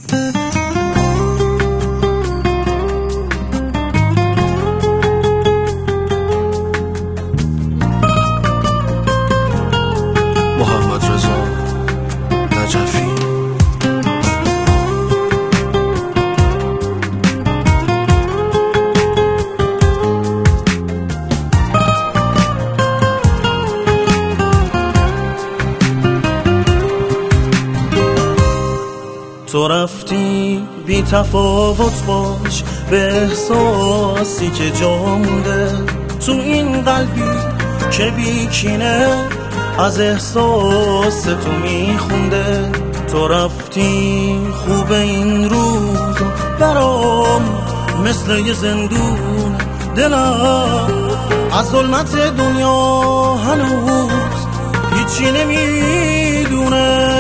محمد رضا نجفی. تو رفتی بی تفاوت باش به احساسی که جا مونده تو این قلبی که بیکینه از احساس تو میخونده. تو رفتی خوب این روز برام مثل یه زندون دلم از ظلمت دنیا هنوز هیچی نمیدونه.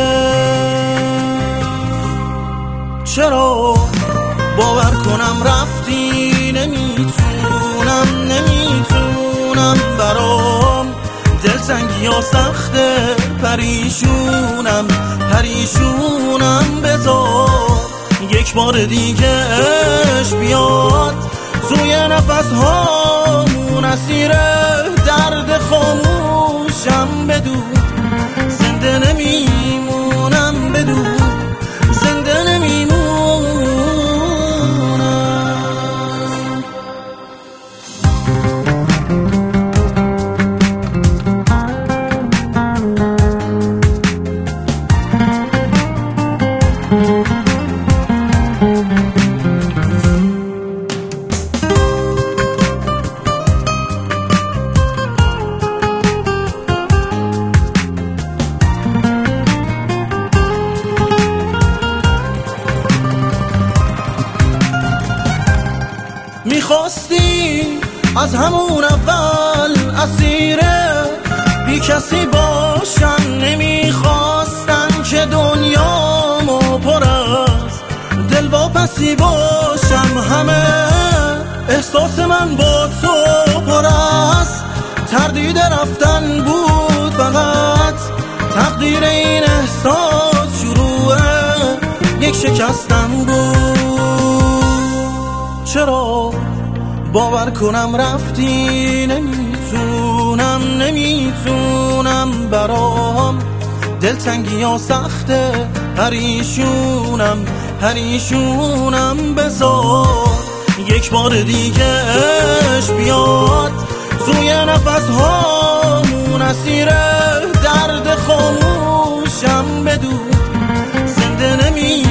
چرا باور کنم رفتی؟ نمیتونم برام دلتنگی ها سخته، پریشونم بذار یک بار دیگه عشق بیاد توی نفس هامون، اسیر درد خاموشم بدون زنده نمیمونم، بدون زنده نمیمونم. میخواستی از همون اول اسیره بی کسی باشم، نمیخواستم که دنیامو پر از دلواپسی باشم. همه احساس من با تو پر از تردید رفتن بود، فقط تقدیر این احساس شروع یک شکستن بود. چرا باور کنم رفتی؟ نمیتونم برام دلتنگی ها سخته، پریشونم بذار یک بار دیگه عشق بیاد توی نفس هامون، اسیر درد خاموشم بدون زنده